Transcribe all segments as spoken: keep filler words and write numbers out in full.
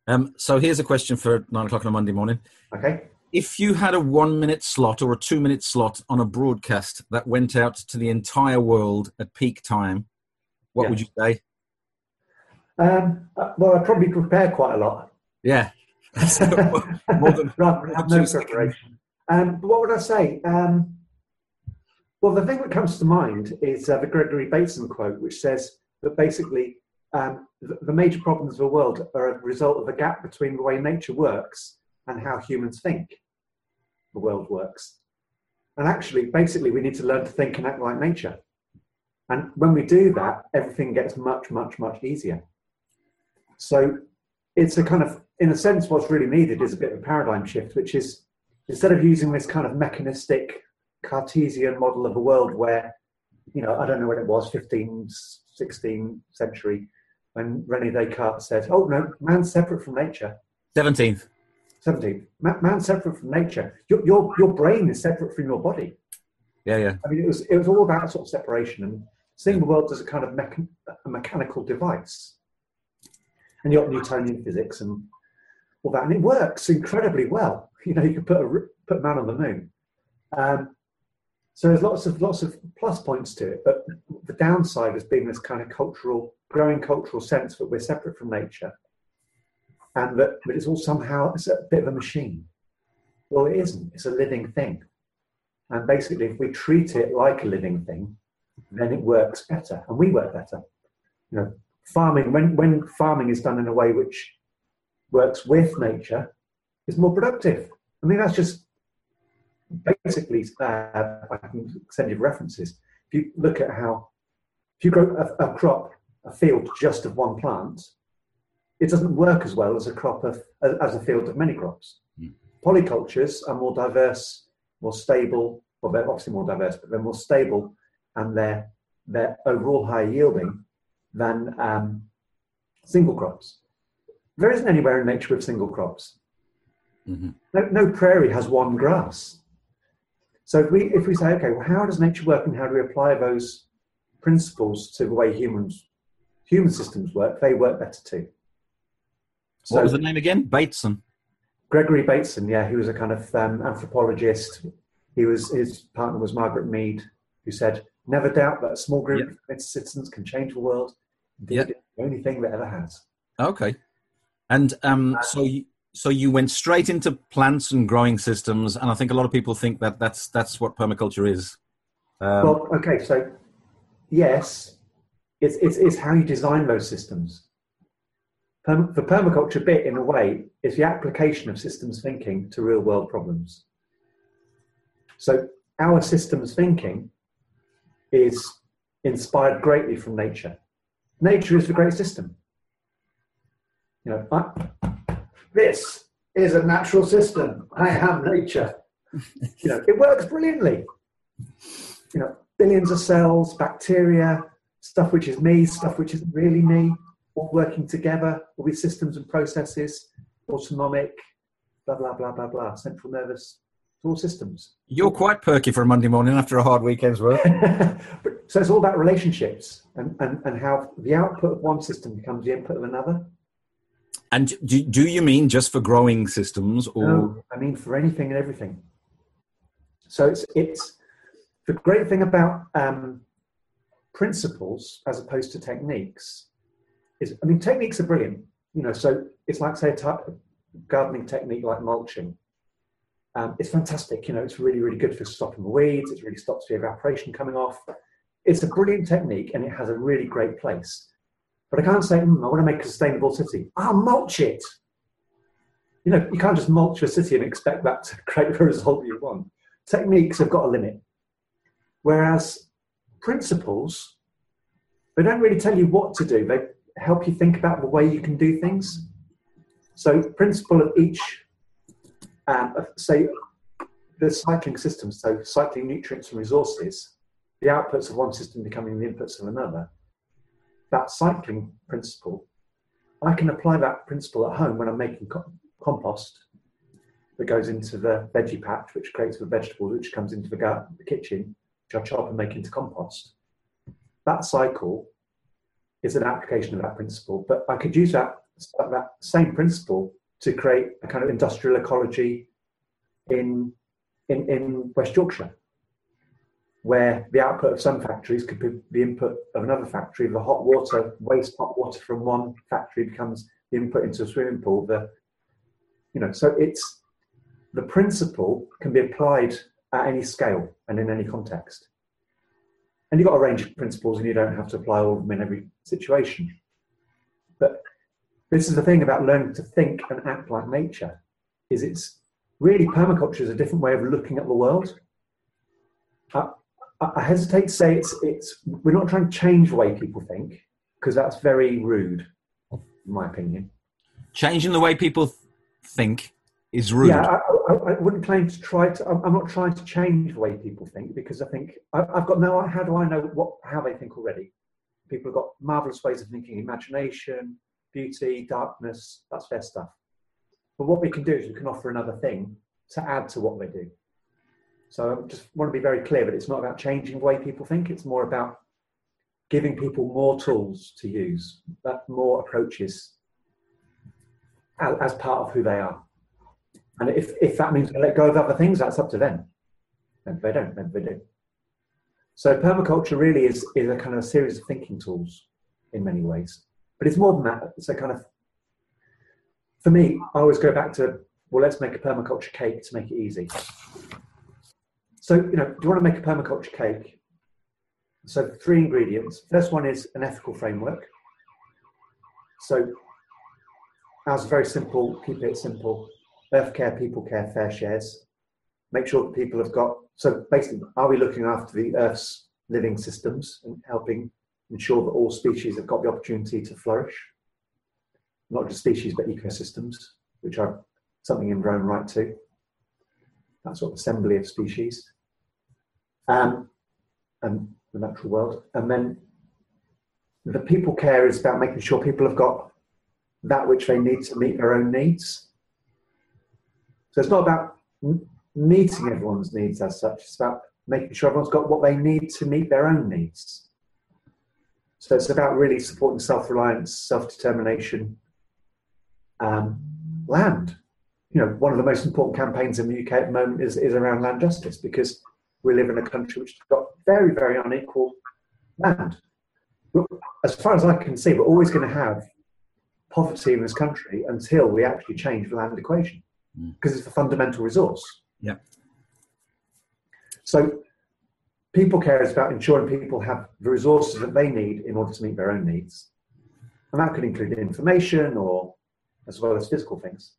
Um, so here's a question for nine o'clock on a Monday morning. Okay. If you had a one minute slot or a two minute slot on a broadcast that went out to the entire world at peak time, what Yeah. would you say? Um, uh, well, I probably prepare quite a lot. Yeah. So, more than, Rather than more than have no two seconds. preparation. Um, but what would I say? Um, well, the thing that comes to mind is uh, the Gregory Bateson quote, which says that basically um, the, the major problems of the world are a result of the gap between the way nature works and how humans think the world works. And actually, basically, we need to learn to think and act like nature. And when we do that, everything gets much, much, much easier. So it's a kind of, in a sense, what's really needed is a bit of a paradigm shift, which is instead of using this kind of mechanistic Cartesian model of a world where, you know, I don't know when it was, fifteenth, sixteenth century, when René Descartes said, oh no, man's separate from nature. seventeenth. seventeenth. Man's separate from nature. Your, your, your brain is separate from your body. Yeah, yeah. I mean, it was, it was all about sort of separation and seeing the world as a kind of mecha- a mechanical device. And you've got Newtonian physics and all that, and it works incredibly well. You know, you can put a put a man on the moon. Um, so there's lots of lots of plus points to it, but the downside has been this kind of cultural, growing cultural sense that we're separate from nature, and that but it's all somehow it's a bit of a machine. Well, it isn't. It's a living thing, and basically, if we treat it like a living thing, then it works better, and we work better. You know, farming when when farming is done in a way which works with nature, is more productive. I mean, that's just basically, uh, I can send you references. If you look at how, if you grow a, a crop, a field just of one plant, it doesn't work as well as a crop of, as a field of many crops. Mm. Polycultures are more diverse, more stable, well, they're obviously more diverse, but they're more stable and they're, they're overall higher yielding than um, single crops. There isn't anywhere in nature with single crops. Mm-hmm. No, no prairie has one grass. So if we if we say, okay, well, how does nature work and how do we apply those principles to the way humans human systems work? They work better too. So, what was the name again? Bateson. Gregory Bateson, yeah, he was a kind of um, anthropologist. He was his partner was Margaret Mead, who said, "Never doubt that a small group yep. of citizens can change the world. Indeed, yep. It's the only thing that ever has." Okay, and um, so. You, So you went straight into plants and growing systems, and I think a lot of people think that that's that's what permaculture is. Um, well, okay, so yes, it's, it's it's how you design those systems. Perm- the permaculture bit, in a way, is the application of systems thinking to real world problems. So our systems thinking is inspired greatly from nature. Nature is the great system. You know, I, this is a natural system. I am nature. You know, it works brilliantly. You know, billions of cells, bacteria, stuff which is me, stuff which isn't really me, all working together, all these systems and processes, autonomic, blah, blah, blah, blah, blah, central nervous, all systems. You're quite perky for a Monday morning after a hard weekend's work. But, so it's all about relationships and, and, and how the output of one system becomes the input of another. And do, do you mean just for growing systems, or? No, I mean for anything and everything. So it's it's the great thing about um, principles as opposed to techniques is, I mean, techniques are brilliant. You know, so it's like, say, a type of gardening technique like mulching. Um, it's fantastic. You know, it's really, really good for stopping the weeds. It really stops the evaporation coming off. It's a brilliant technique and it has a really great place. But I can't say, mm, I want to make a sustainable city. I'll mulch it. You know, you can't just mulch a city and expect that to create the result you want. Techniques have got a limit. Whereas principles, they don't really tell you what to do. They help you think about the way you can do things. So principle of each, um, say, the cycling system, so cycling nutrients and resources, the outputs of one system becoming the inputs of another. That cycling principle, I can apply that principle at home when I'm making co- compost that goes into the veggie patch, which creates the vegetables, which comes into the, gar- the kitchen, which I chop and make into compost. That cycle is an application of that principle, but I could use that that same principle to create a kind of industrial ecology in, in, in West Yorkshire, where the output of some factories could be the input of another factory. The hot water, waste hot water from one factory becomes the input into a swimming pool. The, you know, so it's, the principle can be applied at any scale and in any context. And you've got a range of principles and you don't have to apply all of them in every situation. But this is the thing about learning to think and act like nature, is it's really, permaculture is a different way of looking at the world. I, I hesitate to say it's, it's, we're not trying to change the way people think, because that's very rude, in my opinion. Changing the way people th- think is rude. Yeah, I, I, I wouldn't claim to try to, I'm, I'm not trying to change the way people think, because I think, I, I've got no, how do I know what, how they think already? People have got marvellous ways of thinking, imagination, beauty, darkness, that's their stuff. But what we can do is we can offer another thing to add to what they do. So I just want to be very clear that it's not about changing the way people think, it's more about giving people more tools to use, that more approaches as, as part of who they are. And if, if that means they let go of other things, that's up to them. And if they don't, then they do. So permaculture really is, is a kind of a series of thinking tools in many ways. But it's more than that. It's a kind of, for me, I always go back to, well, let's make a permaculture cake to make it easy. So, you know, do you want to make a permaculture cake? So three ingredients. First one is an ethical framework. So ours is very simple, keep it simple. Earth care, people care, fair shares. Make sure that people have got, so basically, are we looking after the Earth's living systems and helping ensure that all species have got the opportunity to flourish? Not just species, but ecosystems, which are something in their own right too. That sort of assembly of species. Um, and the natural world. And then the people care is about making sure people have got that which they need to meet their own needs. So it's not about meeting everyone's needs as such, it's about making sure everyone's got what they need to meet their own needs. So it's about really supporting self-reliance, self-determination, um, land. You know, one of the most important campaigns in the U K at the moment is, is around land justice, because we live in a country which has got very, very unequal land. As far as I can see, we're always going to have poverty in this country until we actually change the land equation, because it's a fundamental resource. Yeah. So people care is about ensuring people have the resources that they need in order to meet their own needs. And that could include information or as well as physical things.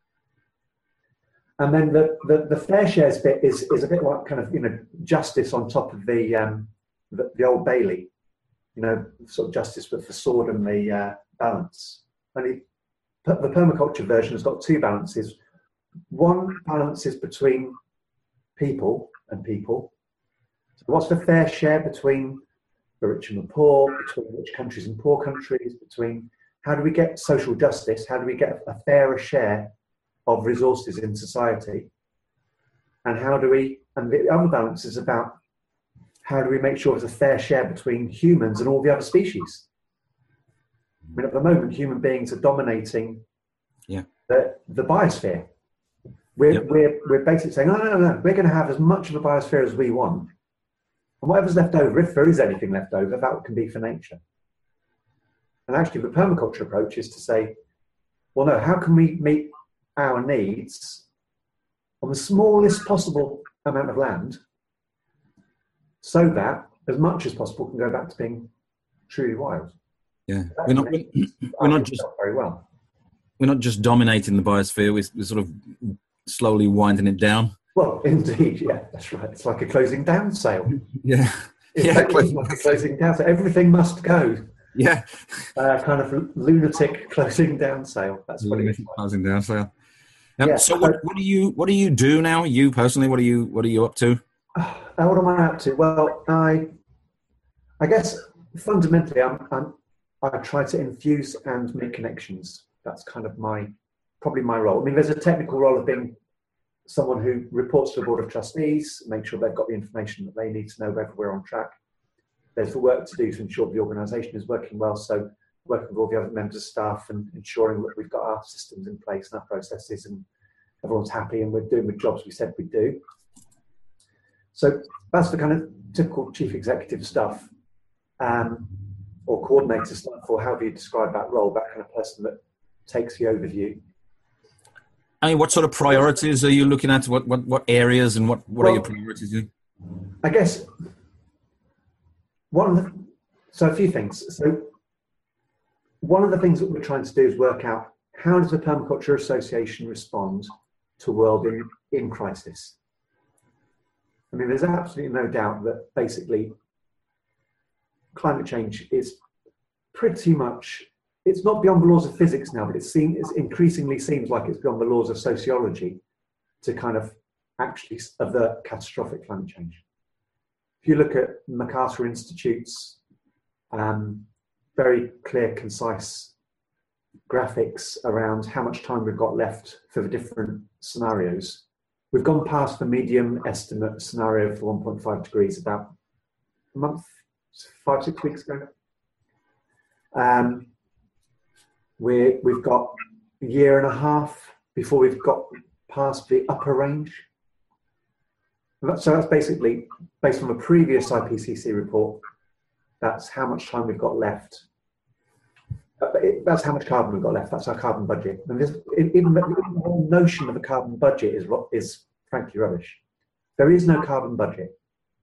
And then the, the, the fair shares bit is, is a bit like kind of, you know, justice on top of the, um, the, the Old Bailey, you know, sort of justice with the sword and the uh, balance. Only the permaculture version has got two balances. One balance is between people and people. So what's the fair share between the rich and the poor, between rich countries and poor countries, between how do we get social justice, how do we get a fairer share of resources in society, and how do we, and the other balance is about how do we make sure there's a fair share between humans and all the other species. I mean, at the moment, human beings are dominating yeah. the, the biosphere. We're, yep. we're, we're basically saying, no, no, no, no, we're going to have as much of a biosphere as we want. And whatever's left over, if there is anything left over, that can be for nature. And actually, the permaculture approach is to say, well, no, how can we meet our needs on the smallest possible amount of land so that as much as possible can go back to being truly wild? Yeah, we're not, we're, we're not just very well. We're not just dominating the biosphere, we're, we're sort of slowly winding it down. Well, indeed, yeah, that's right. It's like a closing down sale. Yeah, it's yeah, closing, like a closing down sale. Everything must go. Yeah, uh, kind of lunatic closing down sale. That's what lunatic it is. Closing down sale. Um, yeah, so, what, what do you what do you do now? You personally, what are you what are you up to? Uh, what am I up to? Well, I I guess fundamentally, I'm, I'm I try to infuse and make connections. That's kind of my probably my role. I mean, there's a technical role of being someone who reports to the board of trustees, make sure they've got the information that they need to know whether we're on track. There's the work to do to ensure the organisation is working well. So working with all the other members of staff and ensuring that we've got our systems in place and our processes and everyone's happy and we're doing the jobs we said we'd do. So that's the kind of typical chief executive stuff, um, or coordinator stuff, or however you describe that role, that kind of person that takes the overview. I mean, what sort of priorities are you looking at? What what, what areas and what, what well, are your priorities? I guess one of the, so a few things. So one of the things that we're trying to do is work out how does the Permaculture Association respond to a world in, in crisis? I mean, there's absolutely no doubt that basically climate change is pretty much, it's not beyond the laws of physics now, but it seems, it increasingly seems like it's beyond the laws of sociology to kind of actually avert catastrophic climate change. If you look at MacArthur Institute's um, very clear, concise graphics around how much time we've got left for the different scenarios, we've gone past the medium estimate scenario for one point five degrees about a month, five, six weeks ago. Um, we're, we've got a year and a half before we've got past the upper range. So that's basically, based on the previous I P C C report, that's how much time we've got left. That's how much carbon we've got left. That's our carbon budget. And this, even the whole notion of a carbon budget is, is frankly rubbish. There is no carbon budget.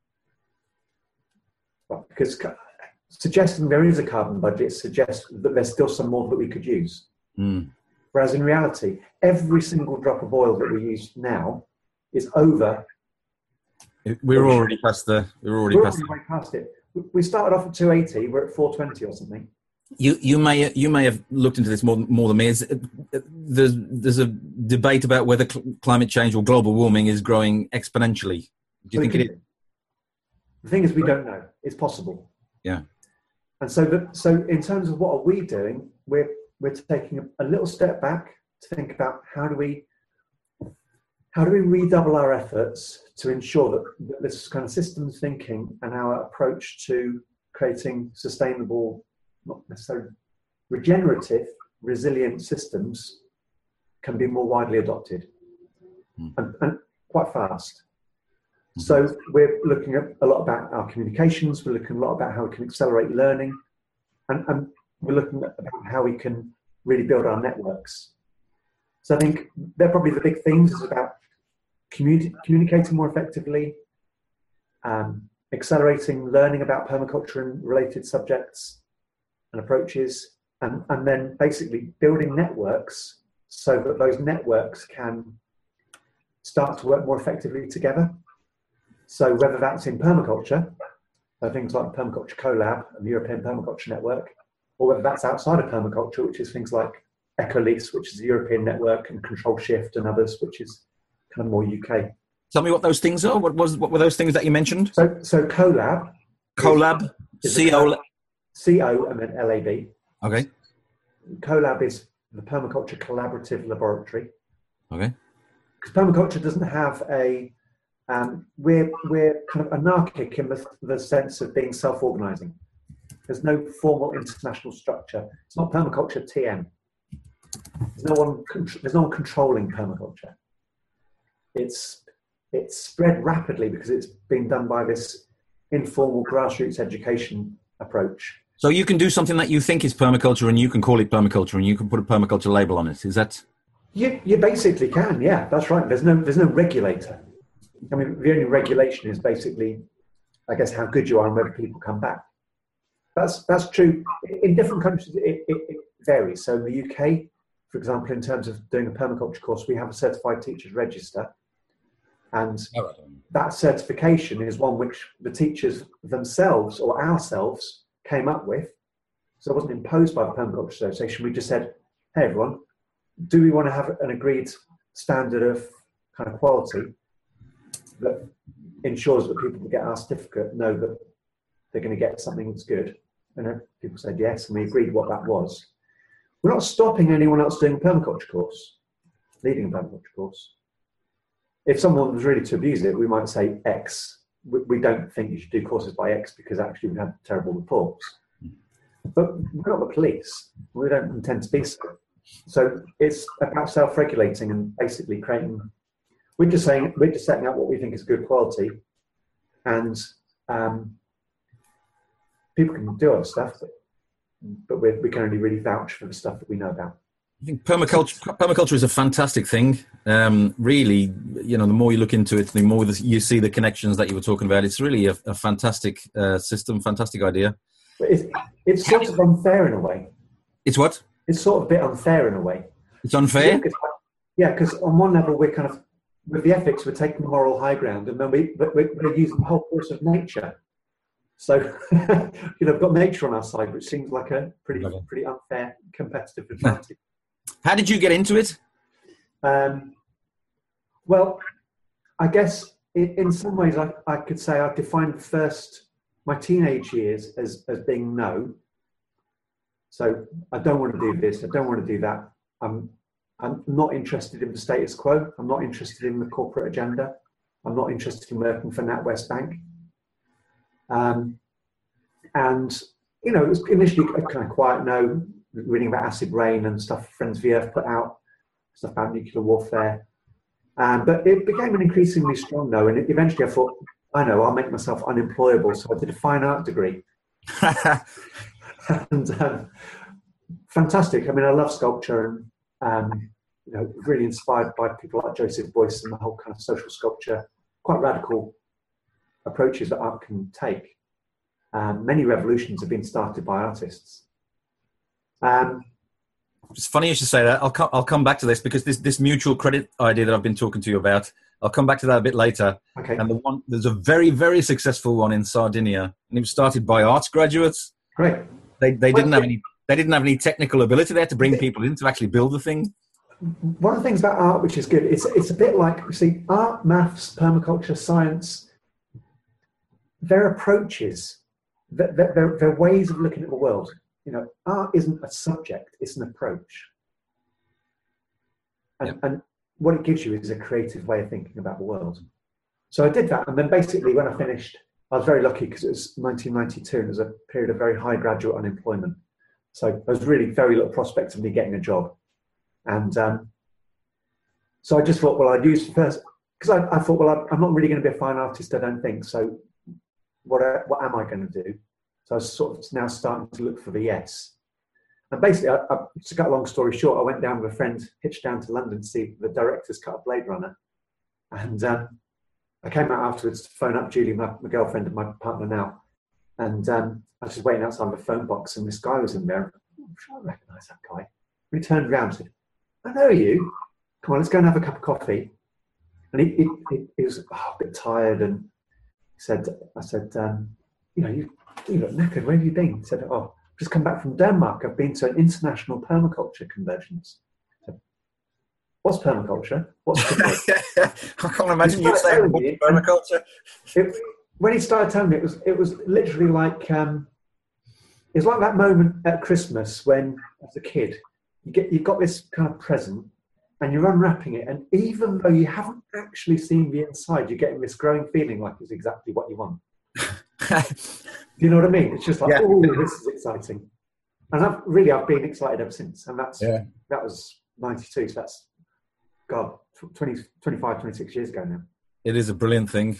Because suggesting there is a carbon budget suggests that there's still some more that we could use. Mm. Whereas in reality, every single drop of oil that we use now is over. We're already past the. We're already we're past, already past it. We started off at two eighty. We're at four twenty or something. You you may you may have looked into this more more than me. Is, there's there's a debate about whether cl- climate change or global warming is growing exponentially. Do you well, think it is? The thing is, we don't know. It's possible. Yeah. And so, the, so in terms of what are we doing, we're we're taking a, a little step back to think about how do we how do we redouble our efforts to ensure that, that this kind of systems thinking and our approach to creating sustainable, not necessarily regenerative, resilient systems can be more widely adopted mm. and, and quite fast. Mm-hmm. So we're looking at a lot about our communications, we're looking a lot about how we can accelerate learning, and, and we're looking at about how we can really build our networks. So I think they're probably the big things, is about communi- communicating more effectively, um, accelerating learning about permaculture and related subjects and approaches, and, and then basically building networks so that those networks can start to work more effectively together. So whether that's in permaculture, so things like Permaculture CoLab and the European Permaculture Network, or whether that's outside of permaculture, which is things like Ecolease, which is the European network, and Control Shift and others, which is kind of more U K. Tell me what those things are. What was what were those things that you mentioned? So so CoLab. CoLab. C O. C O and then L A B. Okay. CoLab is the Permaculture Collaborative Laboratory. Okay. Because permaculture doesn't have a, um, we're we're kind of anarchic in the, the sense of being self-organizing. There's no formal international structure. It's not permaculture T M. There's no one. There's no one controlling permaculture. It's it's spread rapidly because it's been done by this informal grassroots education approach. So you can do something that you think is permaculture, and you can call it permaculture, and you can put a permaculture label on it. Is that? You you basically can. Yeah, that's right. There's no there's no regulator. I mean, the only regulation is basically, I guess, how good you are and whether people come back. That's that's true. In different countries, it, it, it varies. So in the U K, for example, in terms of doing a permaculture course, we have a certified teachers register. And that certification is one which the teachers themselves or ourselves came up with. So it wasn't imposed by the Permaculture Association. We just said, hey, everyone, do we want to have an agreed standard of kind of quality that ensures that people who get our certificate know that they're going to get something that's good? And people said yes, and we agreed what that was. We're not stopping anyone else doing a permaculture course, leading a permaculture course. If someone was really to abuse it, we might say X. We, we don't think you should do courses by X because actually we've had terrible reports. but we're not the police. We don't intend to be so. So it's about self-regulating and basically creating. We're just saying we're just setting out what we think is good quality, and um, people can do other stuff, but, but we we can only really vouch for the stuff that we know about. I think permaculture, permaculture is a fantastic thing. Um, really, you know, the more you look into it, the more you see the connections that you were talking about. It's really a, a fantastic uh, system, fantastic idea. But it's, it's sort of unfair in a way. It's what? It's sort of a bit unfair in a way. It's unfair? Yeah, because on one level, we're kind of, with the ethics, we're taking the moral high ground, and then we, we're, we're using the whole force of nature. So, you know, we've got nature on our side, which seems like a pretty, okay. pretty unfair competitive advantage. How did you get into it? Um, well, I guess in, in some ways I, I could say I defined first my teenage years as, as being no. So I don't want to do this, I don't want to do that. I'm, I'm not interested in the status quo. I'm not interested in the corporate agenda. I'm not interested in working for NatWest Bank. Um, and, you know, it was initially a kind of quiet no, reading about acid rain and stuff Friends of the Earth put out, stuff about nuclear warfare. Um, but it became an increasingly strong no, and eventually I thought, I know, I'll make myself unemployable. So I did a fine art degree. and um, fantastic. I mean, I love sculpture and, um, you know, really inspired by people like Joseph Beuys and the whole kind of social sculpture, quite radical approaches that art can take. Um, many revolutions have been started by artists. Um, it's funny you should say that. I'll come, I'll come back to this because this, this mutual credit idea that I've been talking to you about, I'll come back to that a bit later. Okay. And the one, there's a very, very successful one in Sardinia, and it was started by arts graduates. Great. They they didn't have any they didn't have any technical ability there to bring people in to actually build the thing. One of the things about art which is good, it's it's a bit like, you see, art, maths, permaculture, science, their approaches, their, their, their ways of looking at the world. You know, art isn't a subject, it's an approach. And, yep. and what it gives you is a creative way of thinking about the world. So I did that, and then basically when I finished, I was very lucky because it was nineteen ninety-two and it was a period of very high graduate unemployment. So there was really very little prospect of me getting a job. And um, so I just thought, well, I'd use first, because I, I thought, well, I'm not really going to be a fine artist, I don't think. So what, I, what am I going to do? So I was sort of now starting to look for the yes. And basically, I, I, to cut a long story short, I went down with a friend, hitched down to London to see the director's cut of Blade Runner. And um, I came out afterwards to phone up Julie, my, my girlfriend and my partner now. And um, I was just waiting outside the phone box, and this guy was in there. I'm sure I recognise that guy. And he turned around and said, I know you. Come on, let's go and have a cup of coffee. And he, he, he, he was oh, a bit tired, and he said, I said, um, you know, you, you look knackered. Where have you been? He said, oh, I've just come back from Denmark. I've been to an international permaculture convergence. Said, what's permaculture? What's permaculture? I can't imagine you saying permaculture. It, when he started telling me, it was it was literally like um, it was like that moment at Christmas when, as a kid, you get you've got this kind of present and you're unwrapping it, and even though you haven't actually seen the inside, you're getting this growing feeling like it's exactly what you want. Do you know what I mean? It's just like, yeah. Oh, this is exciting. And I've really, I've been excited ever since. And that's, yeah. that was ninety-two. So that's, God, twenty, twenty-five, twenty-six years ago now. It is a brilliant thing.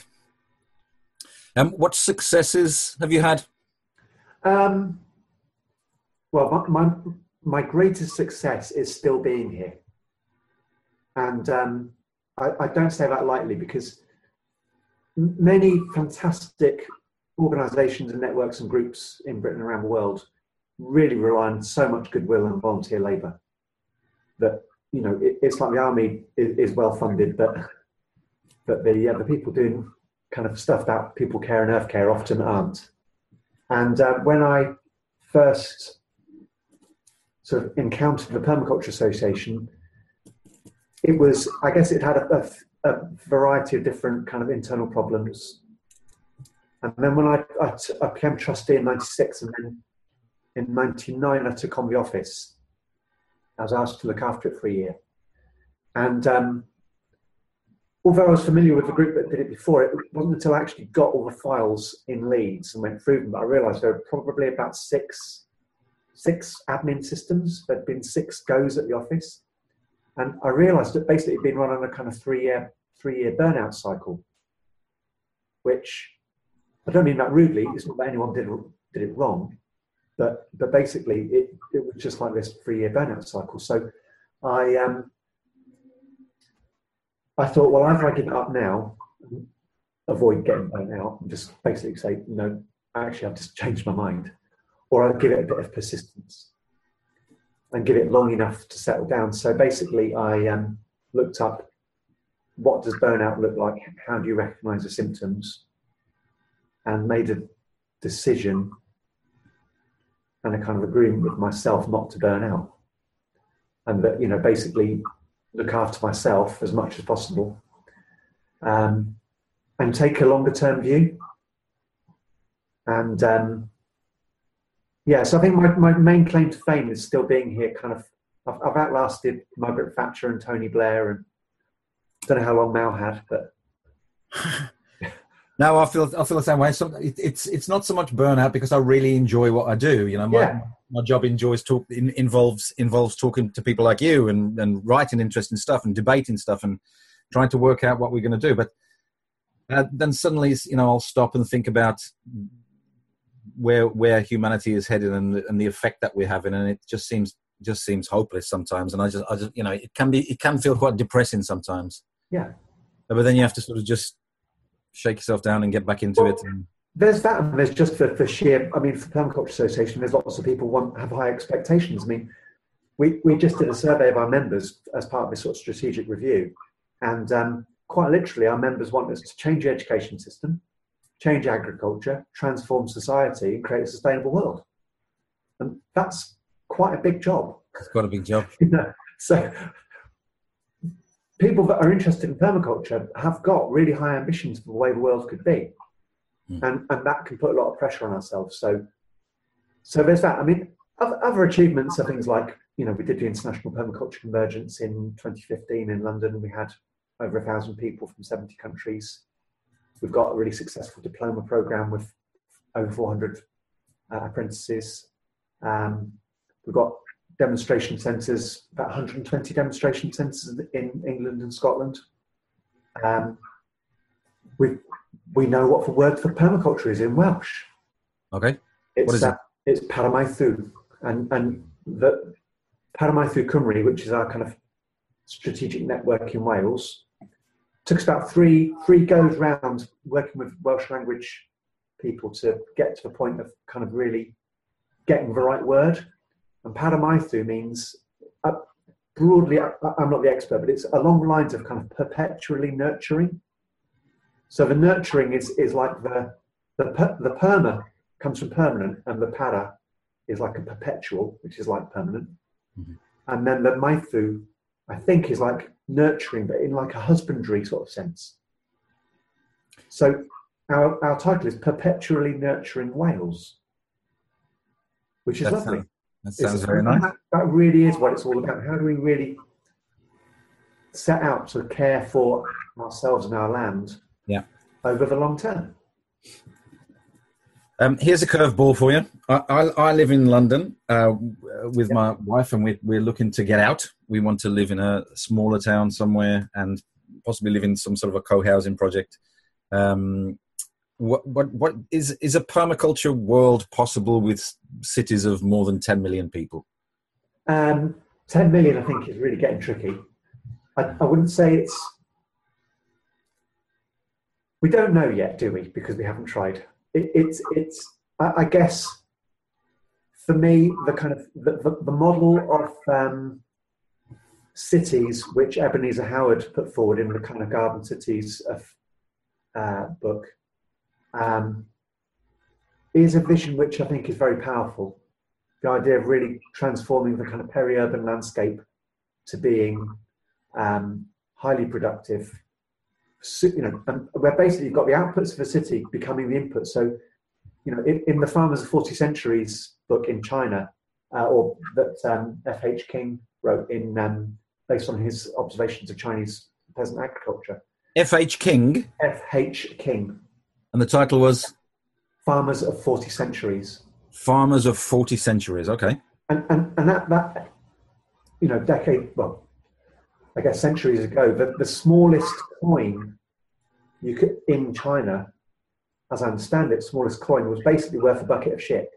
Um, what successes have you had? Um, well, my, my, my greatest success is still being here. And um, I, I don't say that lightly, because many fantastic organisations and networks and groups in Britain and around the world really rely on so much goodwill and volunteer labour that, you know, it, it's like the army is, is well funded, but but the uh, the people doing kind of stuff that people care and earth care often aren't. And uh, when I first sort of encountered the Permaculture Association, it was, I guess it had a, a, a variety of different kind of internal problems. And then when I, I, t- I became trustee in ninety-six, and then in ninety-nine I took on the office. I was asked to look after it for a year. And um, although I was familiar with the group that did it before, it wasn't until I actually got all the files in Leeds and went through them that I realised there were probably about six six admin systems. There'd been six goes at the office. And I realized that basically it'd been run on a kind of three-year three-year burnout cycle, which I don't mean that rudely. It's not that anyone did, did it wrong, but but basically it, it was just like this three-year burnout cycle. So I um, I thought, well, either I give it up now, avoid getting burnt out, and just basically say, no, actually I've just changed my mind, or I'll give it a bit of persistence and give it long enough to settle down. So basically I um, looked up, what does burnout look like? How do you recognize the symptoms? And made a decision and a kind of agreement with myself not to burn out. And that, you know, basically look after myself as much as possible. Um, and take a longer term view. And um, yeah, so I think my, my main claim to fame is still being here. Kind of, I've, I've outlasted Margaret Thatcher and Tony Blair, and I don't know how long Mao had, but no, I feel I feel the same way. So it, it's it's not so much burnout because I really enjoy what I do. You know, my yeah. my job enjoys talk in, involves involves talking to people like you and and writing interesting stuff and debating stuff and trying to work out what we're going to do. But uh, then suddenly, you know, I'll stop and think about where where humanity is headed and and the effect that we're having, and it just seems just seems hopeless sometimes. And I just I just you know it can be it can feel quite depressing sometimes. Yeah. But then you have to sort of just shake yourself down and get back into well, it. And there's that, and there's just for, for sheer. I mean, for Permaculture Association, there's lots of people want have high expectations. I mean, we we just did a survey of our members as part of this sort of strategic review, and um, quite literally, our members want us to change the education system, change agriculture, transform society, and create a sustainable world. And that's quite a big job. It's quite a big job. You know, so people that are interested in permaculture have got really high ambitions for the way the world could be. Mm. And, and that can put a lot of pressure on ourselves. So, so there's that. I mean, other, other achievements are things like, you know, we did the International Permaculture Convergence in twenty fifteen in London. We had over a thousand people from seventy countries. We've got a really successful diploma program with over four hundred uh, apprentices. Um, we've got demonstration centres, about one hundred twenty demonstration centres in England and Scotland. Um, we we know what the word for permaculture is in Welsh. Okay. It's, what is uh, it? It's Paramaethu, and and the Paramaethu Cymru, which is our kind of strategic network in Wales, took us about three three goes round working with Welsh language people to get to the point of kind of really getting the right word. And Paramaethu means, uh, broadly, I, I'm not the expert, but it's along the lines of kind of perpetually nurturing. So the nurturing is is like the the the perma comes from permanent, and the para is like a perpetual, which is like permanent. Mm-hmm. And then the maithu, I think, is like nurturing, but in like a husbandry sort of sense. So our our title is Perpetually Nurturing Wales, which is that lovely. Sounds, that sounds it's, very nice. That, that really is what it's all about. How do we really set out to care for ourselves and our land yeah. over the long term? Um, here's a curveball for you. I, I, I live in London uh, with yeah. my wife, and we're, we're looking to get out. We want to live in a smaller town somewhere and possibly live in some sort of a co-housing project. Um, what, what, what is, is a permaculture world possible with cities of more than ten million people? Um, ten million, I think, is really getting tricky. I, I wouldn't say it's... We don't know yet, do we? Because we haven't tried. It, it's, it's. I, I guess, for me, the kind of the, the, the model of um, cities which Ebenezer Howard put forward in the kind of Garden Cities of, uh, book um, is a vision which I think is very powerful. The idea of really transforming the kind of peri-urban landscape to being um, highly productive. You know, and where basically you've got the outputs of a city becoming the inputs. So, you know, in, in the Farmers of forty Centuries book in China, uh, or that um, F H King wrote in um, based on his observations of Chinese peasant agriculture. F H King. F H King. And the title was Farmers of forty Centuries. Farmers of forty Centuries. Okay. and, and, and that, that, you know, decade, well, I guess centuries ago, the, the smallest coin you could, in China, as I understand it, smallest coin was basically worth a bucket of shit.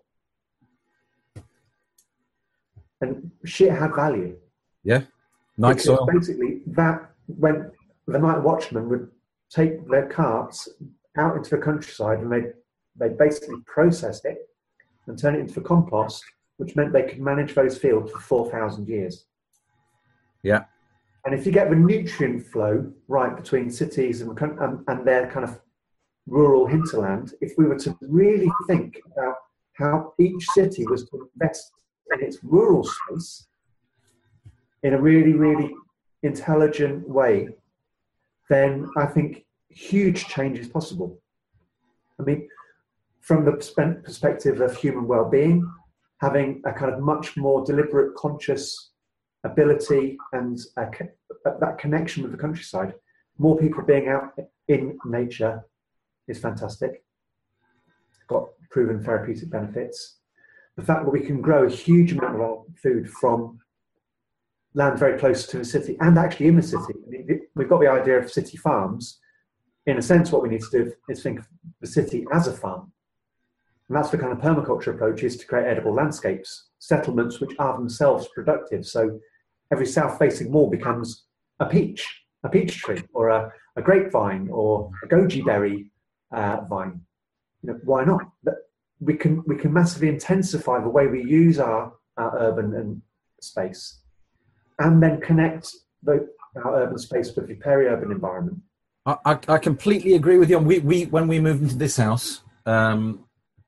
And shit had value. Yeah. Night because soil. basically that when the night watchman would take their carts out into the countryside and they they basically process it and turn it into compost, which meant they could manage those fields for four thousand years. Yeah. And if you get the nutrient flow right between cities and, and, and their kind of rural hinterland, if we were to really think about how each city was to invest in its rural space in a really, really intelligent way, then I think huge change is possible. I mean, from the perspective of human well-being, having a kind of much more deliberate, conscious ability and a, that connection with the countryside, more people being out in nature is fantastic. Got proven therapeutic benefits. The fact that we can grow a huge amount of our food from land very close to the city and actually in the city. I mean, we've got the idea of city farms. In a sense, what we need to do is think of the city as a farm. And that's the kind of permaculture approach, is to create edible landscapes, settlements which are themselves productive. So every south-facing wall becomes a peach, a peach tree, or a, a grapevine, or a goji berry uh, vine. You know, why not? We can we can massively intensify the way we use our, our urban and space, and then connect the, our urban space with the peri-urban environment. I, I, I completely agree with you. We, we when we moved into this house, um,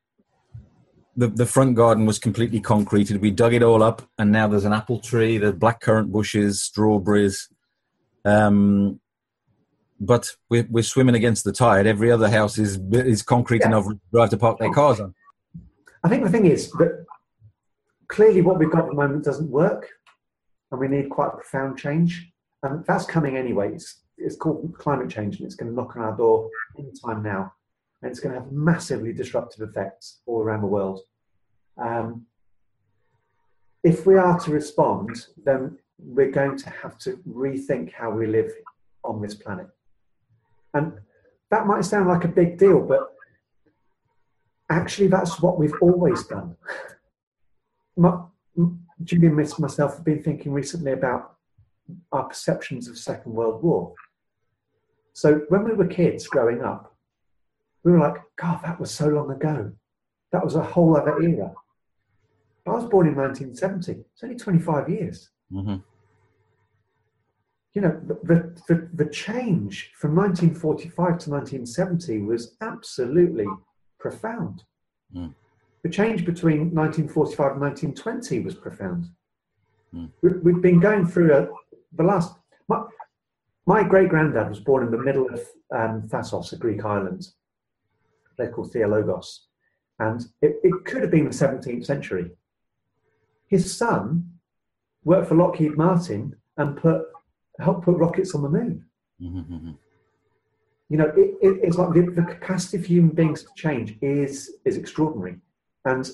the the front garden was completely concreted. We dug it all up, and now there's an apple tree, there's blackcurrant bushes, strawberries. Um, but we're we're swimming against the tide. Every other house is is concrete Yeah. enough to drive to park their cars on. I think the thing is that clearly what we've got at the moment doesn't work, and we need quite a profound change. And that's coming anyways. It's called climate change, and it's going to knock on our door any time now. And it's going to have massively disruptive effects all around the world. Um, if we are to respond, then we're going to have to rethink how we live on this planet. And that might sound like a big deal, but actually that's what we've always done. My, Julie and myself have been thinking recently about our perceptions of the Second World War. So when we were kids growing up, we were like, God, that was so long ago. That was a whole other era. I was born in nineteen seventy. It's only twenty-five years. Mm-hmm. You know, the, the, the change from nineteen forty-five to nineteen seventy was absolutely profound. Mm. The change between nineteen forty-five and nineteen twenty was profound. Mm. We, we've been going through a, the last... My, my great-granddad was born in the middle of um, Thassos, a Greek island. They're called Theologos. And it, it could have been the seventeenth century. His son worked for Lockheed Martin and put helped put rockets on the moon. Mm-hmm. You know, it, it, it's like the, the capacity of human beings to change is is extraordinary. And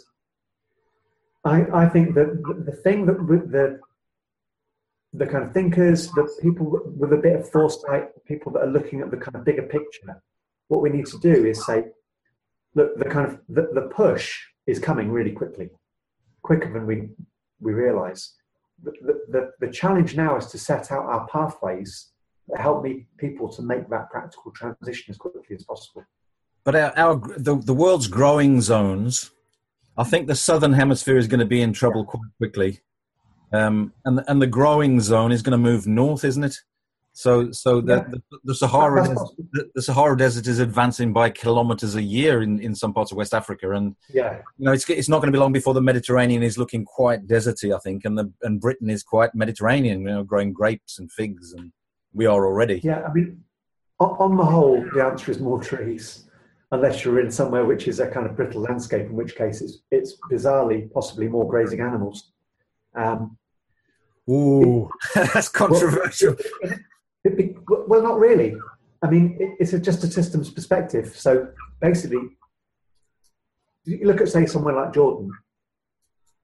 I, I think that the, the thing that the the kind of thinkers, the people with a bit of foresight, people that are looking at the kind of bigger picture, what we need to do is say, look, the kind of the, the push is coming really quickly, quicker than we we realise. The, the, the challenge now is to set out our pathways that help me people to make that practical transition as quickly as possible. But our, our the, the world's growing zones, I think the southern hemisphere is going to be in trouble Yeah. quite quickly, um, and and the growing zone is going to move north, isn't it? So so the Yeah. the, the Sahara That's Desert, the, the Sahara Desert is advancing by kilometers a year in, in some parts of West Africa, and Yeah, you know it's it's not going to be long before the Mediterranean is looking quite deserty, I think, and the and Britain is quite Mediterranean, you know, growing grapes and figs, and we are already. yeah. I mean, on, on the whole, the answer is more trees, unless you're in somewhere which is a kind of brittle landscape, in which case it's it's bizarrely possibly more grazing animals. Um, Ooh, that's controversial. Well, it be, well, not really. I mean, it, it's a, just a systems perspective. So basically, you look at, say, somewhere like Jordan.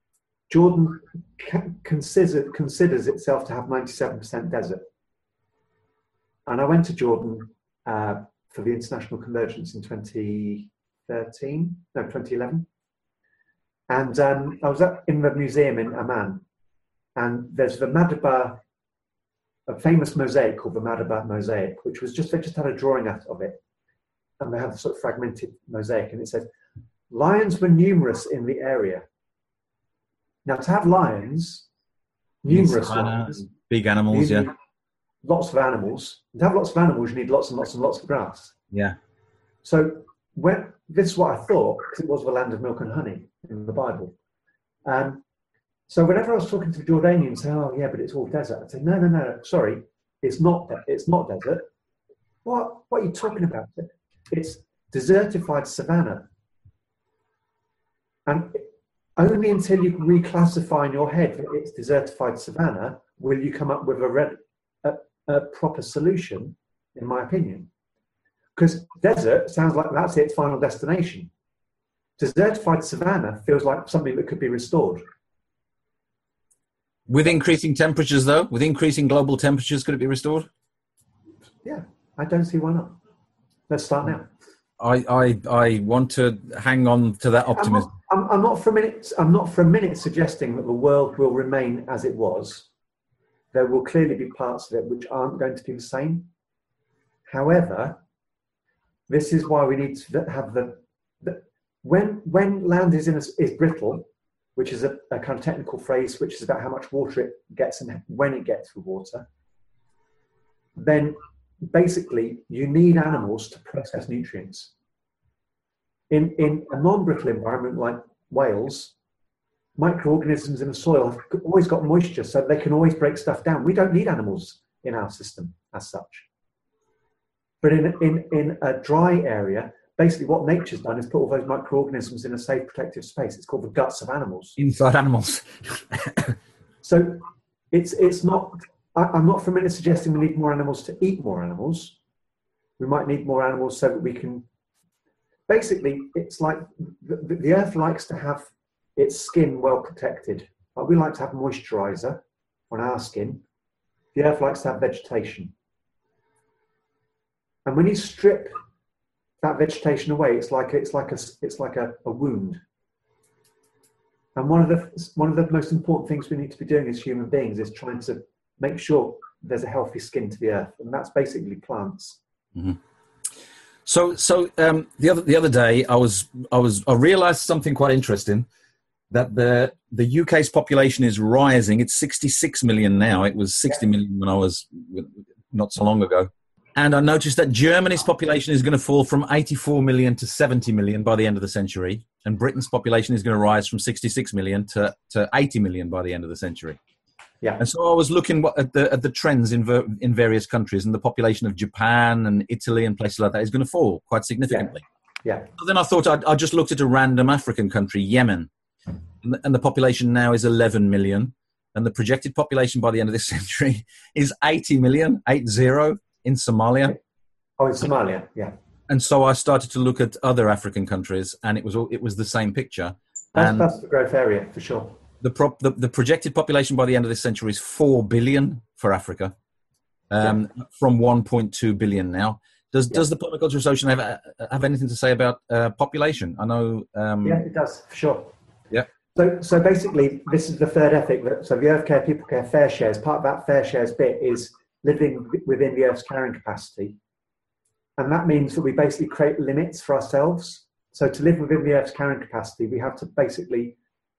Jordan ca- consider, considers itself to have ninety-seven percent desert. And I went to Jordan uh, for the International Convergence in twenty thirteen, no, twenty eleven. And um, I was at, in the museum in Amman, and there's the Madaba, a famous mosaic called the Madaba mosaic, which was just, they just had a drawing out of it. And they had a sort of fragmented mosaic, and it said, lions were numerous in the area. Now, to have lions, numerous lions, big animals, yeah. Lots of animals. To have lots of animals, you need lots and lots and lots of grass. Yeah. So when this is what I thought, because it was the land of milk and honey in the Bible. Um, so whenever I was talking to Jordanians, saying, "Oh, yeah, but it's all desert," I'd say, "No, no, no, sorry, it's not. It's not desert. What? What are you talking about? It's desertified savanna." And only until you reclassify in your head that it's desertified savanna will you come up with a, red, a, a proper solution, in my opinion. Because desert sounds like that's its final destination. Desertified savanna feels like something that could be restored. With increasing temperatures, though, with increasing global temperatures, could it be restored? Yeah, I don't see why not. Let's start now. I, I, I want to hang on to that optimism. I'm not, I'm, I'm not for a minute. I'm not for a minute suggesting that the world will remain as it was. There will clearly be parts of it which aren't going to be the same. However, this is why we need to have the, the when when land is in a, is brittle, which is a, a kind of technical phrase, which is about how much water it gets and when it gets the water. Then basically you need animals to process nutrients. In, in a non-brittle environment like Wales, microorganisms in the soil have always got moisture, so they can always break stuff down. We don't need animals in our system as such. But in, in, in a dry area, basically what nature's done is put all those microorganisms in a safe protective space. It's called the guts of animals. Inside animals. So it's, it's not... I'm not for a minute suggesting we need more animals to eat more animals. We might need more animals so that we can... Basically, it's like the, the earth likes to have its skin well protected. Like we like to have moisturizer on our skin. The earth likes to have vegetation. And when you strip that vegetation away, it's like it's like a it's like a, a wound. And one of the one of the most important things we need to be doing as human beings is trying to make sure there's a healthy skin to the earth, and that's basically plants. Mm-hmm. So, so um, the other the other day, I was I was I realised something quite interesting, that the the U K's population is rising. It's sixty-six million now. It was sixty yeah. million when I was not so long ago, and I noticed that Germany's population is going to fall from eighty-four million to seventy million by the end of the century, and Britain's population is going to rise from sixty-six million to to eighty million by the end of the century. Yeah. And so I was looking at the at the trends in ver, in various countries, and the population of Japan and Italy and places like that is going to fall quite significantly. Yeah. yeah. So then I thought I'd, I just looked at a random African country, Yemen, and the, and the population now is eleven million, and the projected population by the end of this century is eighty million, eight zero in Somalia. Oh, in Somalia, yeah. And so I started to look at other African countries, and it was all, it was the same picture. That's, and that's the growth area for sure. The, prop, the the projected population by the end of this century is four billion for Africa, um, yeah. from one point two billion now. Does yeah. does the Permaculture Association have have anything to say about uh, population? I know. Um, yeah, it does for sure. Yeah. So so basically, this is the third ethic. That, so the Earth Care, People Care, Fair Shares. Part of that Fair Shares bit is living within the Earth's carrying capacity, and that means that we basically create limits for ourselves. So to live within the Earth's carrying capacity, we have to basically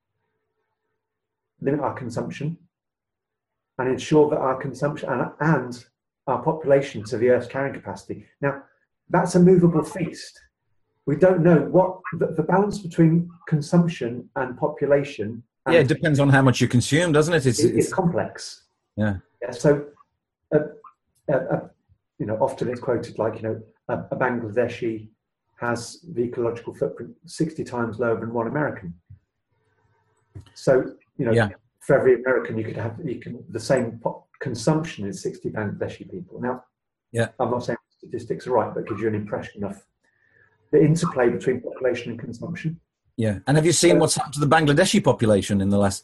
limit our consumption and ensure that our consumption and, and our population to the Earth's carrying capacity. Now, that's a movable feast. We don't know what the, the balance between consumption and population. And yeah, it depends on how much you consume, doesn't it? It's, it, it's, it's complex. Yeah. yeah so, uh, uh, uh, you know, often it's quoted like, you know, a, a Bangladeshi has the ecological footprint sixty times lower than one American. So, you know, yeah. for every American, you could have you can the same pop consumption as sixty Bangladeshi people. Now, yeah, I'm not saying statistics are right, but it gives you an impression of the interplay between population and consumption. Yeah, and have you seen so, what's happened to the Bangladeshi population in the last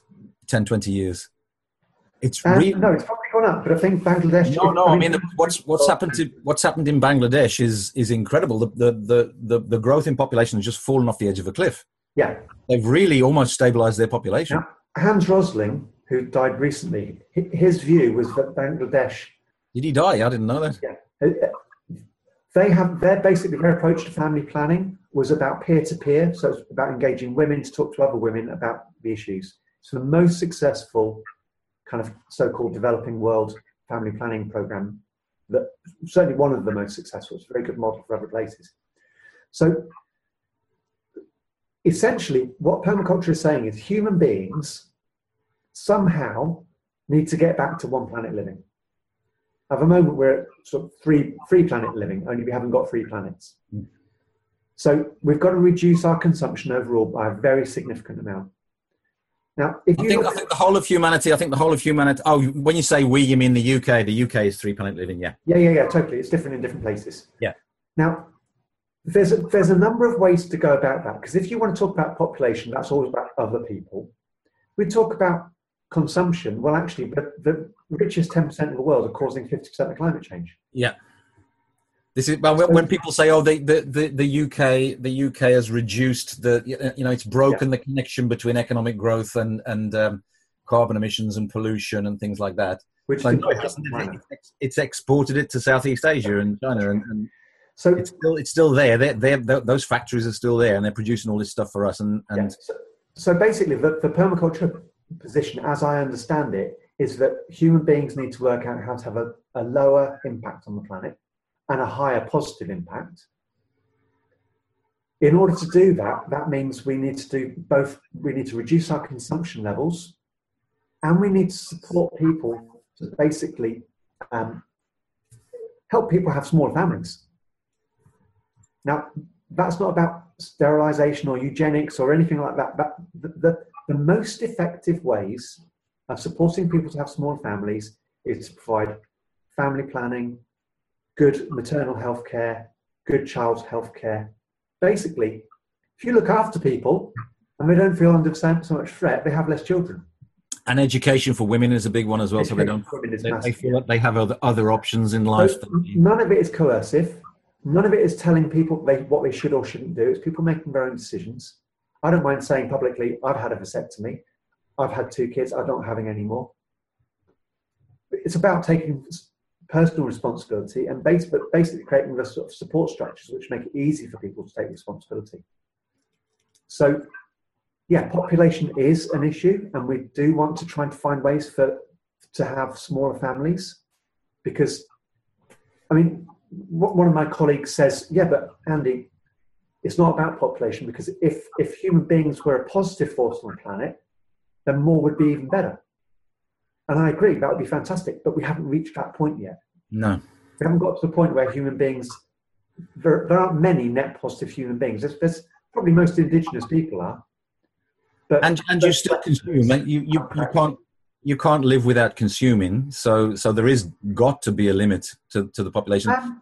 ten, twenty years. It's Um, really no, it's probably gone up, but I think Bangladesh. no, no. I mean, mean, what's what's happened to what's happened in Bangladesh is is incredible. The the the the, the growth in population has just fallen off the edge of a cliff. Yeah, They've really almost stabilised their population. now, Hans Rosling, who died recently, hi- his view was that Bangladesh, Did he die? I didn't know that. yeah, uh, they have their basically their approach to family planning was about peer to peer, so it's about engaging women to talk to other women about the issues. So the most successful kind of so-called developing world family planning program, that certainly one of the most successful. It's a very good model for other places. So essentially, what permaculture is saying is human beings somehow need to get back to one planet living. At the moment, we're at sort of three, three planet living, only we haven't got three planets. Mm. So we've got to reduce our consumption overall by a very significant amount. Now, if you I think, look I think the whole of humanity, I think the whole of humanity, oh, when you say we, you mean the U K. The U K is three planet living, yeah. Yeah, yeah, yeah, totally. It's different in different places. Yeah. Now, there's a, there's a number of ways to go about that, because if you want to talk about population, that's always about other people. We talk about consumption. Well, actually, the, the richest ten percent of the world are causing fifty percent of climate change. Yeah. This is well, when people say, "Oh, the, the, the, the U K, the U K has reduced the, you know, it's broken yeah. the connection between economic growth and and um, carbon emissions and pollution and things like that." Which like, no, it it's, it's exported it to Southeast Asia and China, and, and so it's still it's still there. They're, they're, they're, those factories are still there, and they're producing all this stuff for us. And, and yeah. so, so basically, the, the permaculture position, as I understand it, is that human beings need to work out how to have a, a lower impact on the planet and a higher positive impact. In order to do that, that means we need to do both. We need to reduce our consumption levels, and we need to support people to basically um, help people have smaller families. Now, that's not about sterilization or eugenics or anything like that. That the, the, the most effective ways of supporting people to have smaller families is to provide family planning, good maternal health care, good child health care. Basically, if you look after people and they don't feel under so much threat, they have less children. And education for women is a big one as well, education so they don't they, they feel that they have other, other options in life. So none of it is coercive. None of it is telling people they, what they should or shouldn't do. It's people making their own decisions. I don't mind saying publicly, I've had a vasectomy. I've had two kids. I'm not having any more. It's about taking personal responsibility and basically creating the sort of support structures which make it easy for people to take responsibility. So, yeah, population is an issue, and we do want to try and find ways for to have smaller families, because, I mean, one of my colleagues says, yeah, but Andy, it's not about population, because if, if human beings were a positive force on the planet, then more would be even better. And I agree, that would be fantastic, but we haven't reached that point yet. No. We haven't got to the point where human beings, there, there aren't many net positive human beings. There's, there's probably most indigenous people are. But, and and you still consume. You, you, you, can't, you can't live without consuming, so so there is got to be a limit to, to the population. Um,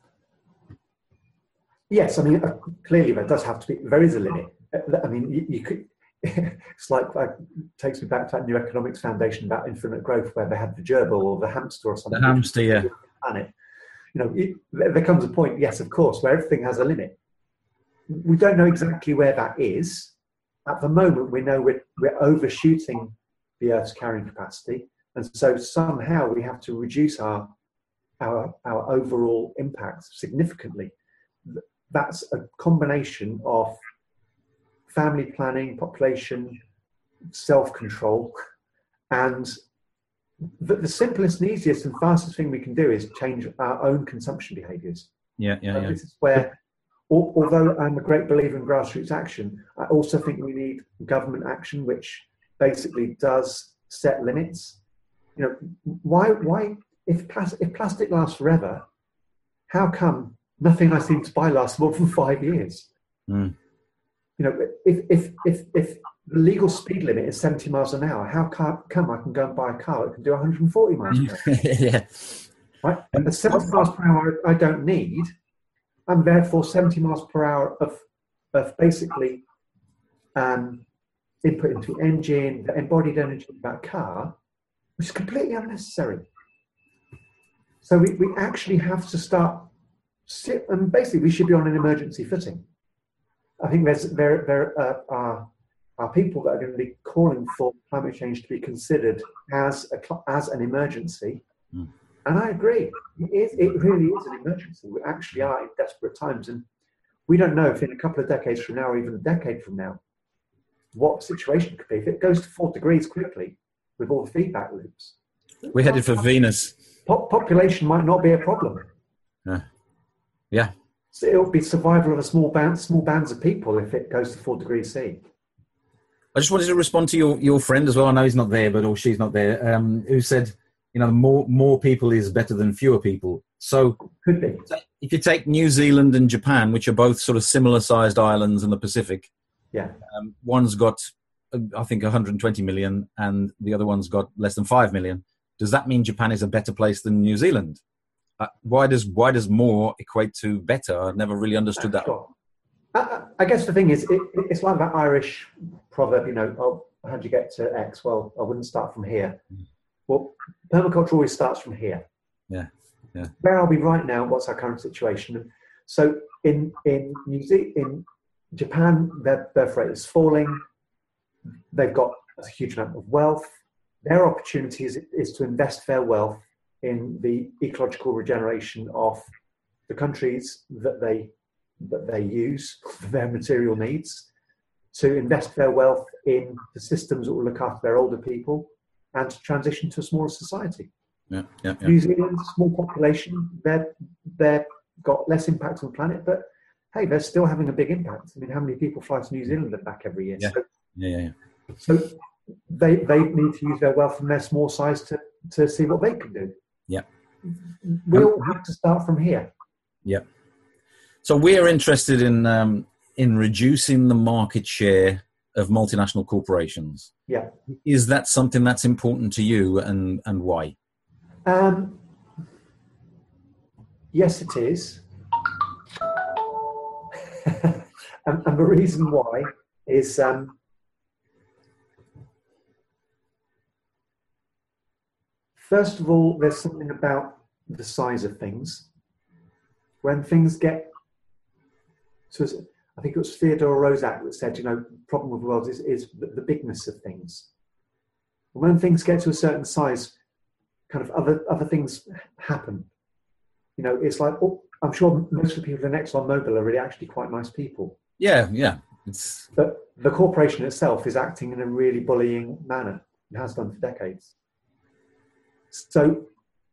yes, I mean, uh, clearly there does have to be, there is a limit. I mean, you, you could, it's like, like, it takes me back to that New Economics Foundation about infinite growth, where they had the gerbil or the hamster or something. The hamster, yeah. Planet. You know, it, there comes a point, yes, of course, where everything has a limit. We don't know exactly where that is. At the moment, we know we're, we're overshooting the Earth's carrying capacity, and so somehow we have to reduce our, our, our overall impact significantly. That's a combination of family planning, population, self-control, and the, the simplest and easiest and fastest thing we can do is change our own consumption behaviours. Yeah, yeah, yeah. This is where, although I'm a great believer in grassroots action, I also think we need government action, which basically does set limits. You know, why, why, if, plas- if plastic lasts forever, how come nothing I seem to buy lasts more than five years? Mm. You know, if, if, if, if the legal speed limit is seventy miles an hour, how come I can go and buy a car that can do one hundred forty miles per hour? Yeah. Right? And the seventy miles per hour I don't need, and therefore seventy miles per hour of, of basically um, input into engine, the embodied energy of that car, which is completely unnecessary. So we, we actually have to start, sit, and basically we should be on an emergency footing. I think there's there, there uh, are, are people that are going to be calling for climate change to be considered as a, as an emergency. Mm. And I agree, it, is, it really is an emergency. We actually are in desperate times, and we don't know if in a couple of decades from now, or even a decade from now, what the situation could be. If it goes to four degrees quickly with all the feedback loops. We're headed for Venus. Po- population might not be a problem. Yeah. Yeah. So it'll be survival of a small band, small bands of people if it goes to four degrees C. I just wanted to respond to your, your friend as well. I know he's not there, but or she's not there. Um, who said, you know, more more people is better than fewer people. So could be. If you take New Zealand and Japan, which are both sort of similar sized islands in the Pacific, yeah, um, one's got uh, I think one hundred twenty million, and the other one's got less than five million. Does that mean Japan is a better place than New Zealand? Uh, why does why does more equate to better? I've never really understood that. Sure. I, I guess the thing is, it, it's like that Irish proverb, you know, oh, how'd you get to X? Well, I wouldn't start from here. Mm. Well, permaculture always starts from here. Yeah, yeah. Where are we right now? What's our current situation? So in in New Zealand, in Japan, their birth rate is falling. They've got a huge amount of wealth. Their opportunity is, is to invest their wealth in the ecological regeneration of the countries that they that they use for their material needs, to invest their wealth in the systems that will look after their older people, and to transition to a smaller society. Yeah, yeah, yeah. New Zealand, small population, they're they're got less impact on the planet, but hey, they're still having a big impact. I mean, how many people fly to New Zealand and back every year? Yeah, so, yeah, yeah. So they they need to use their wealth and their small size to to see what they can do. Yeah, we'll have to start from here. Yeah. So we're interested in um, in reducing the market share of multinational corporations. Yeah. Is that something that's important to you, and and why? Um, yes, it is. and, and the reason why is um, first of all, there's something about the size of things. When things get to, I think it was Theodore Roszak that said, you know, the problem with the world is, is the, the bigness of things. And when things get to a certain size, kind of other other things happen. You know, it's like, oh, I'm sure most of the people in ExxonMobil are really actually quite nice people. Yeah, yeah. It's... But the corporation itself is acting in a really bullying manner. It has done for decades. So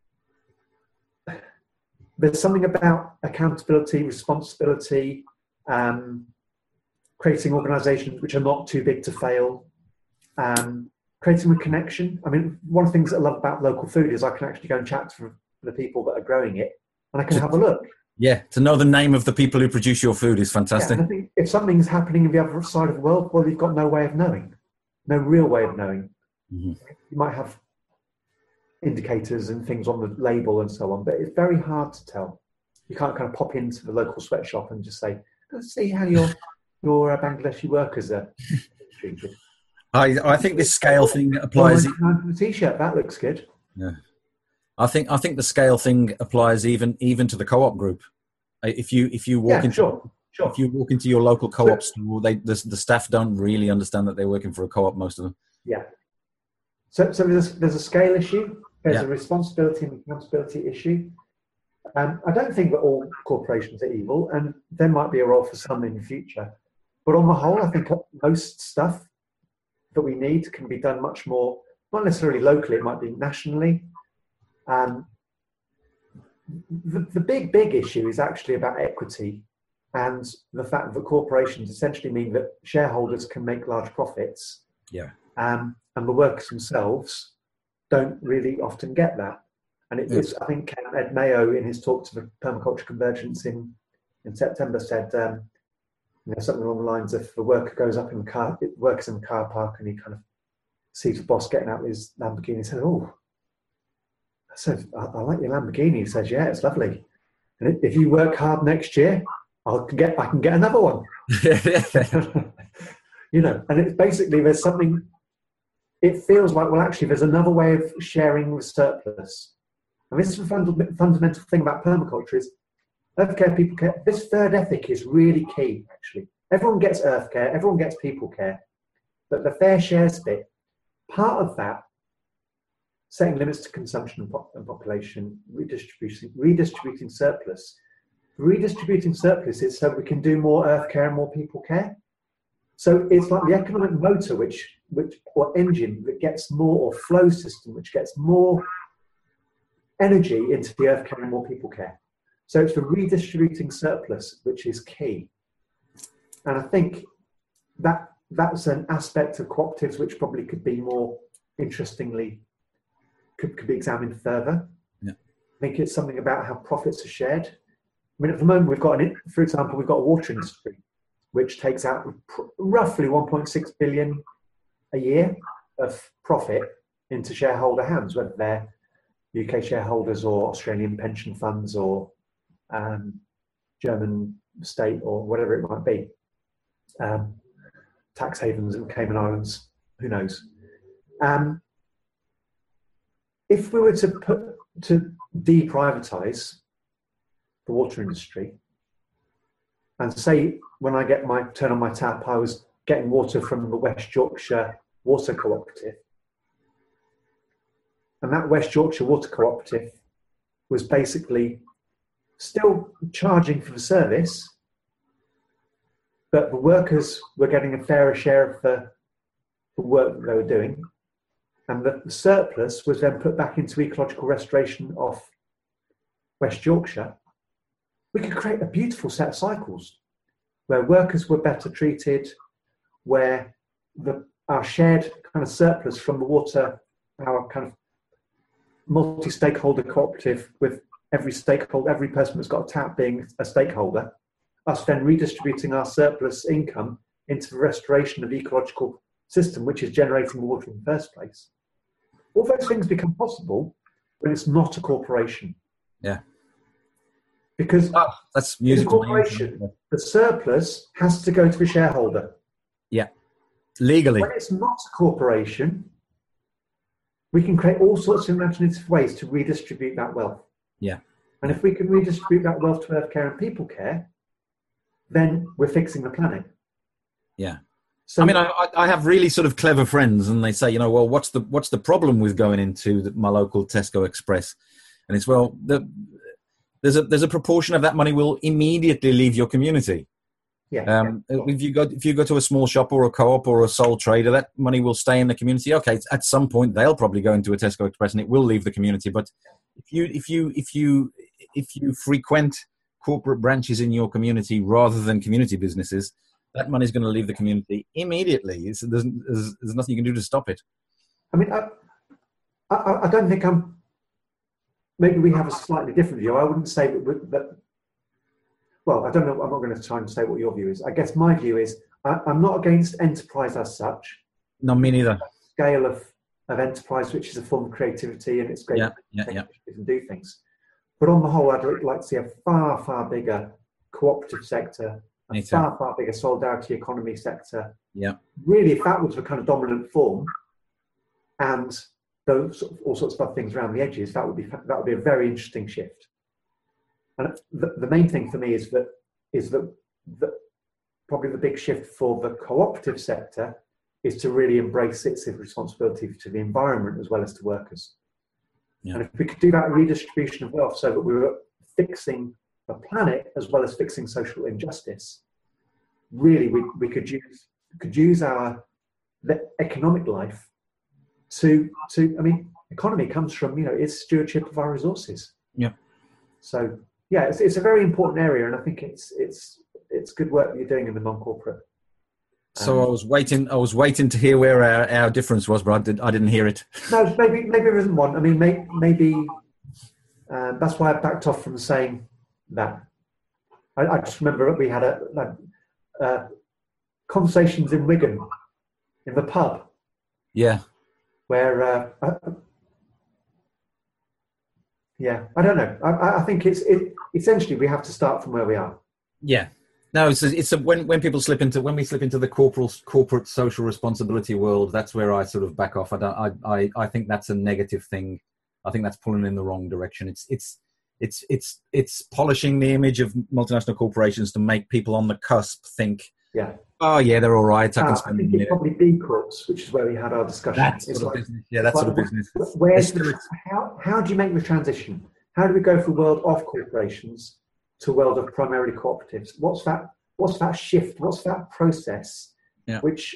there's something about accountability, responsibility, um, creating organisations which are not too big to fail, um, creating a connection. I mean, one of the things I love about local food is I can actually go and chat to the people that are growing it, and I can have a look. Yeah, to know the name of the people who produce your food is fantastic. Yeah, I think if something's happening on the other side of the world, well, you've got no way of knowing, no real way of knowing. Mm-hmm. You might have indicators and things on the label and so on, but it's very hard to tell. You can't kind of pop into the local sweatshop and just say, let's see how your your uh, Bangladeshi workers are treated. I, I think this scale thing applies. Oh, the t-shirt, that looks good. Yeah, I think I think the scale thing applies even even to the co-op group. If you if you walk yeah, into sure, sure. if you walk into your local co-op store, they the, the staff don't really understand that they're working for a co-op. Most of them. Yeah. So so there's there's a scale issue. There's yeah. a responsibility and accountability issue. Um, I don't think that all corporations are evil, and there might be a role for some in the future. But on the whole, I think most stuff that we need can be done much more, not necessarily locally, it might be nationally. Um, the, the big, big issue is actually about equity and the fact that corporations essentially mean that shareholders can make large profits. Yeah. Um, and the workers themselves don't really often get that. And it, it's, I think Ed Mayo, in his talk to the Permaculture Convergence in, in September, said um, you know, something along the lines of the worker goes up in the car, it works in the car park, and he kind of sees the boss getting out with his Lamborghini. He said, "Oh, I said, I, I like your Lamborghini." He says, "Yeah, it's lovely. And if you work hard next year, I'll get, I can get another one." You know, and it's basically there's something. It feels like, well, actually, there's another way of sharing the surplus. And this is the fund- fundamental thing about permaculture is earth care, people care. This third ethic is really key, actually. Everyone gets earth care, everyone gets people care, but the fair shares bit, part of that, setting limits to consumption and, pop- and population, redistributing, redistributing surplus. Redistributing surplus is so we can do more earth care and more people care. So it's like the economic motor, which, which or engine that gets more, or flow system, which gets more energy into the earth care and more people care. So it's the redistributing surplus, which is key. And I think that that's an aspect of cooperatives which probably could be more interestingly, could, could be examined further. Yeah. I think it's something about how profits are shared. I mean, at the moment, we've got, an, for example, we've got a water industry, which takes out roughly one point six billion a year of profit into shareholder hands, whether they're U K shareholders or Australian pension funds or um, German state or whatever it might be. Um, tax havens and Cayman Islands, who knows? Um, if we were to put to deprivatise the water industry, and say when I get my turn on my tap, I was getting water from the West Yorkshire Water Cooperative, and that West Yorkshire Water Cooperative was basically still charging for the service, but the workers were getting a fairer share of the, the work that they were doing, and the surplus was then put back into ecological restoration of West Yorkshire. We could create a beautiful set of cycles where workers were better treated, where the, our shared kind of surplus from the water, our kind of multi-stakeholder cooperative with every stakeholder, every person that's got a tap being a stakeholder, us then redistributing our surplus income into the restoration of the ecological system, which is generating the water in the first place. All those things become possible when it's not a corporation. Yeah. Because oh, that's music. in a corporation, the surplus has to go to the shareholder. Yeah, legally. When it's not a corporation, we can create all sorts of imaginative ways to redistribute that wealth. Yeah. And if we can redistribute that wealth to earth care and people care, then we're fixing the planet. Yeah. So, I mean, I, I have really sort of clever friends, and they say, you know, well, what's the what's the problem with going into the, my local Tesco Express? And it's, well, the, there's a there's a proportion of that money will immediately leave your community. Yeah. Um, yeah. If you go if you go to a small shop or a co-op or a sole trader, that money will stay in the community. Okay, at some point they'll probably go into a Tesco Express and it will leave the community. But if you if you if you if you frequent corporate branches in your community rather than community businesses, that money is going to leave the community immediately. It's, there's, there's, there's nothing you can do to stop it. I mean, I, I, I don't think I'm. Maybe we have a slightly different view. I wouldn't say that, that. Well, I don't know. I'm not going to try and say what your view is. I guess my view is I, I'm not against enterprise as such. No, me neither. Scale of, of enterprise, which is a form of creativity, and it's great yeah, to yeah, yeah. and do things. But on the whole, I'd like to see a far, far bigger cooperative sector, a Me too. far, far bigger solidarity economy sector. Yeah. Really, if that was the kind of dominant form, and those all sorts of other things around the edges, that would be that would be a very interesting shift. And the, the main thing for me is that is that, that probably the big shift for the cooperative sector is to really embrace its responsibility to the environment as well as to workers. Yeah. And if we could do that redistribution of wealth so that we were fixing the planet as well as fixing social injustice, really we, we could use could use our the economic life to to I mean economy comes from, you know, it's stewardship of our resources. Yeah. So yeah, it's it's a very important area, and I think it's it's it's good work that you're doing in the non-corporate. So Um, I was waiting. I was waiting to hear where our, our difference was, but I, did, I didn't hear it. No, maybe maybe there isn't one. I mean, may, maybe um, that's why I backed off from saying that. I, I just remember we had a, a, a conversations in Wigan, in the pub, Yeah. where uh, I, yeah, I don't know. I, I think it's it, essentially we have to start from where we are. Yeah. No, it's a, it's a, when when people slip into when we slip into the corporal corporate social responsibility world, that's where I sort of back off. I don't. I I, I think that's a negative thing. I think that's pulling in the wrong direction. It's it's it's it's it's polishing the image of multinational corporations to make people on the cusp think, Yeah. oh yeah, they're all right. I Uh, can I spend. think it's probably B Corps, which is where we had our discussion. That's It's sort of like- business. Yeah, that's like, sort of business. Where's It's- the, how, how do you make the transition? How do we go from a world of corporations to a world of primarily cooperatives? What's that? What's that shift? What's that process Yeah. which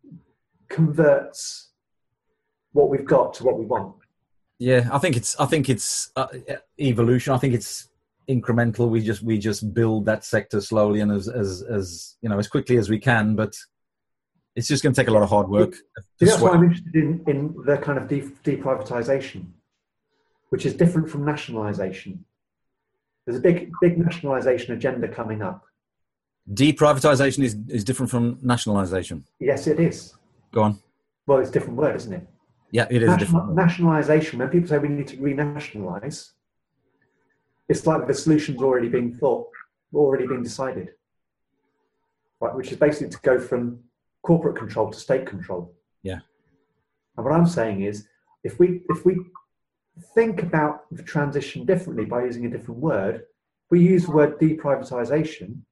converts what we've got to what we want? Yeah, I think it's I think it's uh, evolution. I think it's incremental. We just we just build that sector slowly and as as as you know as quickly as we can. But it's just going to take a lot of hard work. See, that's why I'm interested in, in the kind of de- deprivatization, which is different from nationalisation. There's a big big nationalisation agenda coming up. Deprivatization is is different from nationalisation. Yes, it is. Go on. Well, it's a different word, isn't it? Yeah, it is a different. National, nationalisation, when people say we need to renationalise, it's like the solution's already been thought, already been decided. Right, which is basically to go from corporate control to state control. Yeah. And what I'm saying is, if we if we think about the transition differently by using a different word, if we use the word deprivatisation,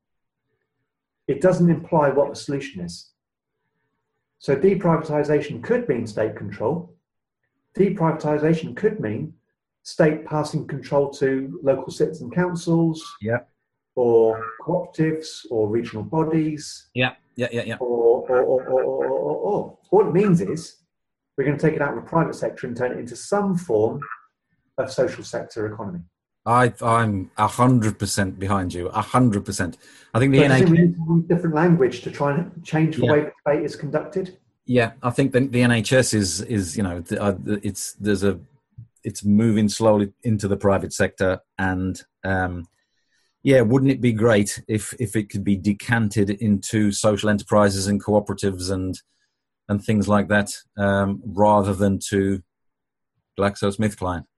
it doesn't imply what the solution is. So deprivatisation could mean state control. Deprivatisation could mean state passing control to local citizen councils, Yeah. or cooperatives, or regional bodies, Yeah. Yeah. Yeah. Yeah. or, or, or, or, or, or, or. All it means is we're going to take it out of the private sector and turn it into some form of social sector economy. I I'm a hundred percent behind you. A hundred percent. I think the So I N H S. think we need to use different language to try and change the Yeah. way the debate is conducted. Yeah, I think the, the N H S is is you know the, uh, the- it's there's a it's moving slowly into the private sector, and um, yeah, wouldn't it be great if if it could be decanted into social enterprises and cooperatives and and things like that, um, rather than to GlaxoSmithKline?